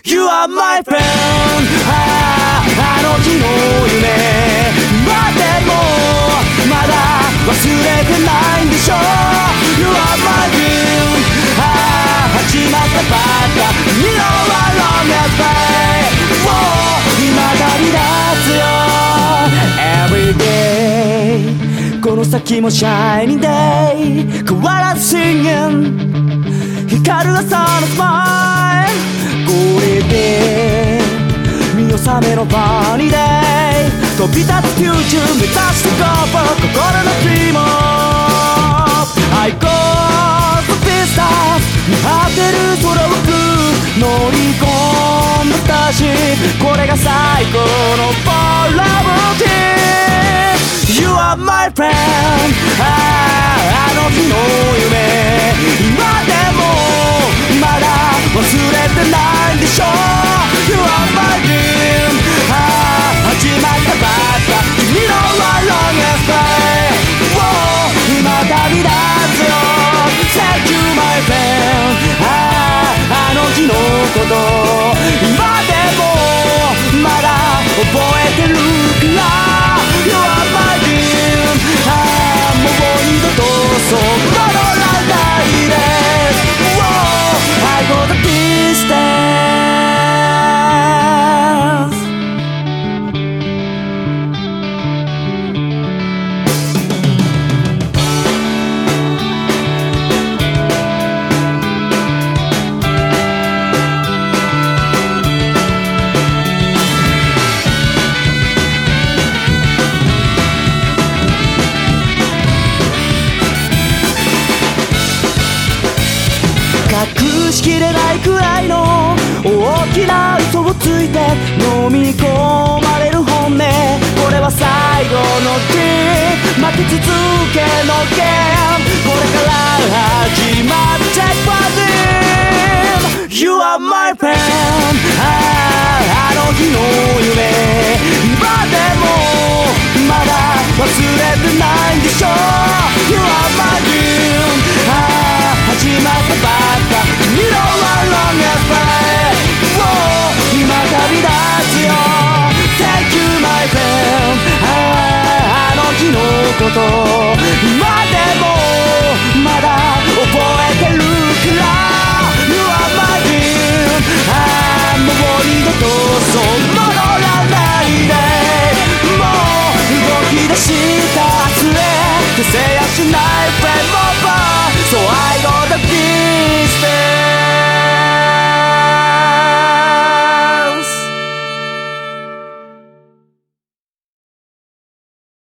You are my friend あの日の夢今でもまだ忘れてないんでしょ You are my dream 始まったばっか You know I long as way 今旅立つよ Every day この先も Shining day 変わらず Singing 光る朝のスマイルこれで見納めのファニーデイ飛び立つフューチャー目指して Go for 心の Dream I go to distance 見張ってる空を乗り込んだ私これが最高の For Love Team You are my friend あの日の夢今でもまだ忘れてないんでしょ You are my dream 始まったばっか君の I long as way 今旅立つよ Thank you my friend あの日のこと今でもまだ覚えてるから You are my dream もう二度とそばのないでI go the distance 隠しきれないくらいの大きな嘘をついて飲み込まれる本音これは最後の日負け続けのゲームこれから始まる Check for them You are my friend あの日の夢今でもまだ忘れてないんでしょ You are my dream 始まったばっか You know I long as way 今旅立つよ Thank you my friend あの日のこと